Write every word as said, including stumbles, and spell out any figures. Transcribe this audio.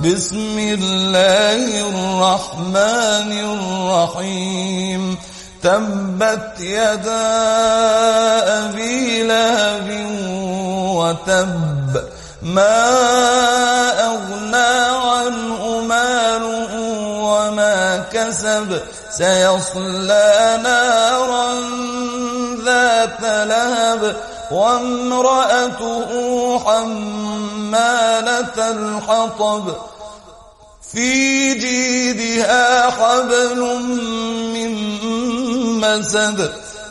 بسم الله الرحمن الرحيم تبت يدا أبي لهب وتب ما أغنى عنه ماله وما كسب سيصلى نارا ذات لهب وامرأته حمالة الحطب في جيدها حبل من مسد